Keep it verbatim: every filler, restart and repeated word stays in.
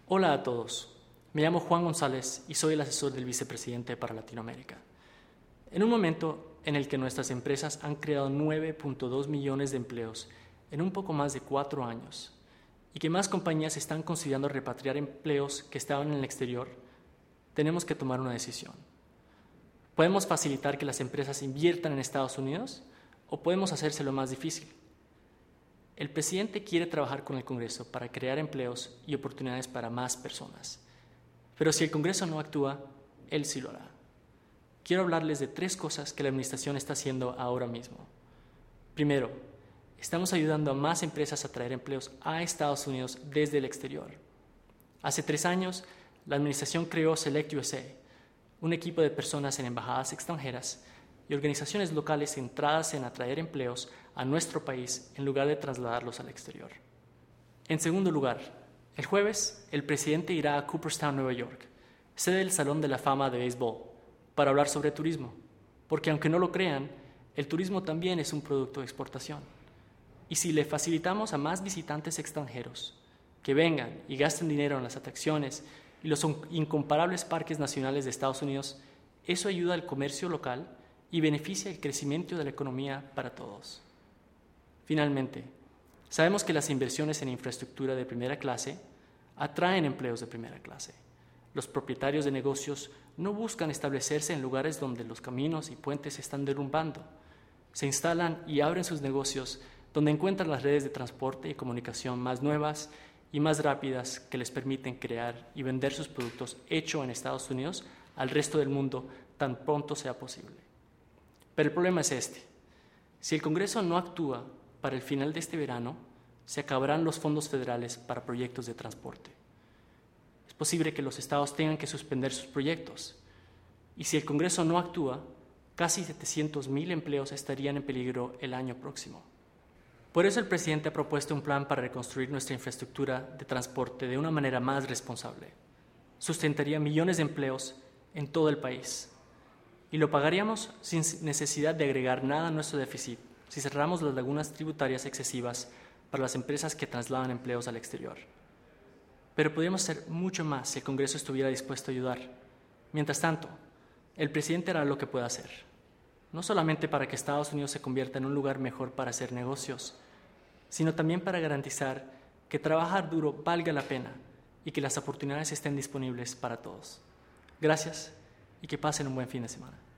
Hola a todos, me llamo Juan González y soy el asesor del vicepresidente para Latinoamérica. En un momento en el que nuestras empresas han creado nueve punto dos millones de empleos en un poco más de cuatro años y que más compañías están considerando repatriar empleos que estaban en el exterior, tenemos que tomar una decisión. ¿Podemos facilitar que las empresas inviertan en Estados Unidos o podemos hacérselo más difícil? El presidente quiere trabajar con el Congreso para crear empleos y oportunidades para más personas. Pero si el Congreso no actúa, él sí lo hará. Quiero hablarles de tres cosas que la administración está haciendo ahora mismo. Primero, estamos ayudando a más empresas a traer empleos a Estados Unidos desde el exterior. Hace tres años, la administración creó Select U S A, un equipo de personas en embajadas extranjeras y organizaciones locales centradas en atraer empleos a nuestro país en lugar de trasladarlos al exterior. En segundo lugar, el jueves, el presidente irá a Cooperstown, Nueva York, sede del Salón de la Fama de Béisbol, para hablar sobre turismo, porque aunque no lo crean, el turismo también es un producto de exportación. Y si le facilitamos a más visitantes extranjeros que vengan y gasten dinero en las atracciones y los incomparables parques nacionales de Estados Unidos, eso ayuda al comercio local y beneficia el crecimiento de la economía para todos. Finalmente, sabemos que las inversiones en infraestructura de primera clase atraen empleos de primera clase. Los propietarios de negocios no buscan establecerse en lugares donde los caminos y puentes se están derrumbando. Se instalan y abren sus negocios donde encuentran las redes de transporte y comunicación más nuevas y más rápidas que les permiten crear y vender sus productos hechos en Estados Unidos al resto del mundo tan pronto sea posible. Pero el problema es este. Si el Congreso no actúa para el final de este verano, se acabarán los fondos federales para proyectos de transporte. Es posible que los estados tengan que suspender sus proyectos. Y si el Congreso no actúa, casi setecientos mil empleos estarían en peligro el año próximo. Por eso el presidente ha propuesto un plan para reconstruir nuestra infraestructura de transporte de una manera más responsable. Sustentaría millones de empleos en todo el país. Y lo pagaríamos sin necesidad de agregar nada a nuestro déficit si cerramos las lagunas tributarias excesivas para las empresas que trasladan empleos al exterior. Pero podríamos hacer mucho más si el Congreso estuviera dispuesto a ayudar. Mientras tanto, el presidente hará lo que pueda hacer, no solamente para que Estados Unidos se convierta en un lugar mejor para hacer negocios, sino también para garantizar que trabajar duro valga la pena y que las oportunidades estén disponibles para todos. Gracias y que pasen un buen fin de semana.